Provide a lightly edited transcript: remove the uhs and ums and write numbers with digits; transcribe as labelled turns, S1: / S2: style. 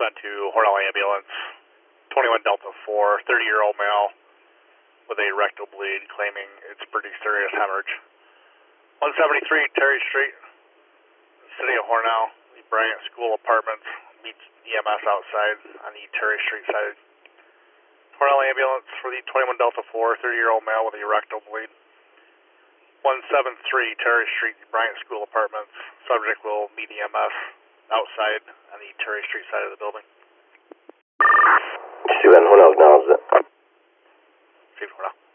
S1: respond to Hornell ambulance, 21 Delta 4, 30-year-old male with a rectal bleed, claiming it's pretty serious hemorrhage. 173 Terry Street, City of Hornell, the Bryant School Apartments, meets EMS outside on the Terry Street side. Hornell ambulance for the 21 Delta 4, 30-year-old male with a rectal bleed. 173 Terry Street, Bryant School Apartments. Subject will meet EMS outside on the Terry Street side of the building.
S2: Steven Hornell acknowledges it.
S1: Steve Hornell.